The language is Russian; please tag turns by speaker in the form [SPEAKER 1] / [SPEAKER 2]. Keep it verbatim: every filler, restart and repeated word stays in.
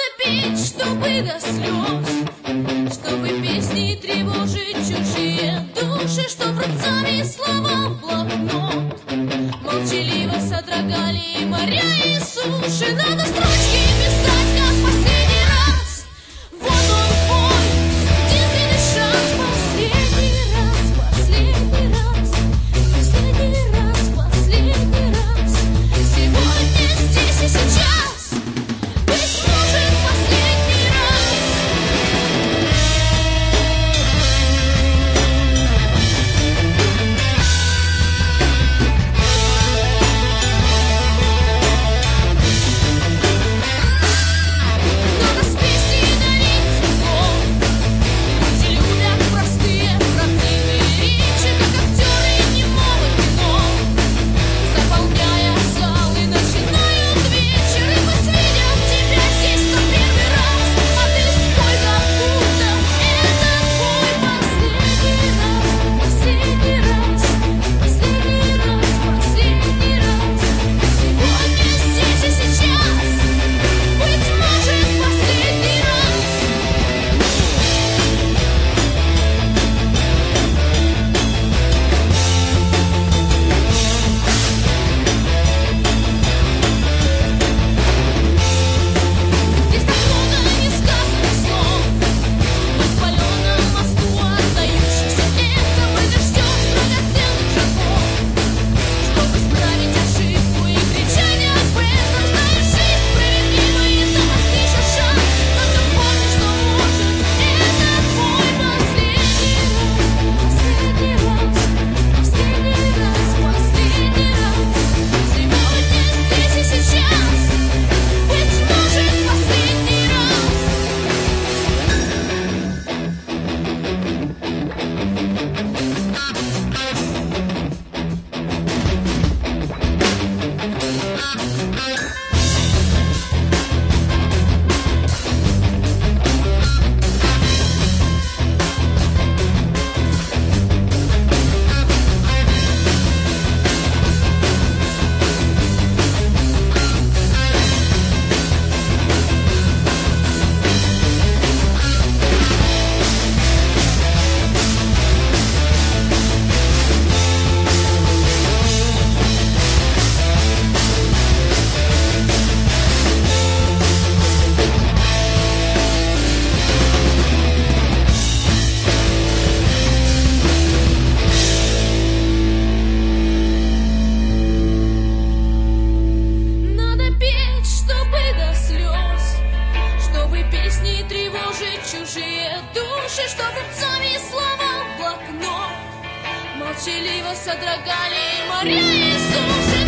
[SPEAKER 1] петь, чтобы до слез, чтобы песни тревожить чужие души, чтоб рубцами слова в блокнот молчаливо содрогали моря и суши. Надо строчки писать, как последний раз. Вот он твой единственный шанс. Последний раз, последний раз, последний раз, последний раз. Сегодня, здесь и сейчас, быть может, последний раз. Надо с песней налить цветов. Люди любят простые, правдивые речи, как актеры немого кино, заполняя залы, начинают вечер. И пусть видят тебя здесь в первый раз, а ты спой, как будто это твой последний раз. Последний раз, последний раз, последний раз. Сегодня, здесь и сейчас, быть может, последний раз. Здесь так много несказанных слов, воспаленном мозгу отдающихся эхом. Мы ждем драгоценных шагов, чтобы исправить ошибку и кричать об этом. Знаешь, жизнь справедлива, и там отпишешь шанс. Только помни, что может, это твой последний раз. Последний раз, последний раз, последний раз. Сегодня, здесь и сейчас, быть может, последний раз. Надо петь, чтобы до слез, чтобы песни тревожить чужие души, чтобы рубцами слова в блокнот молчаливо содрогали моря и суши.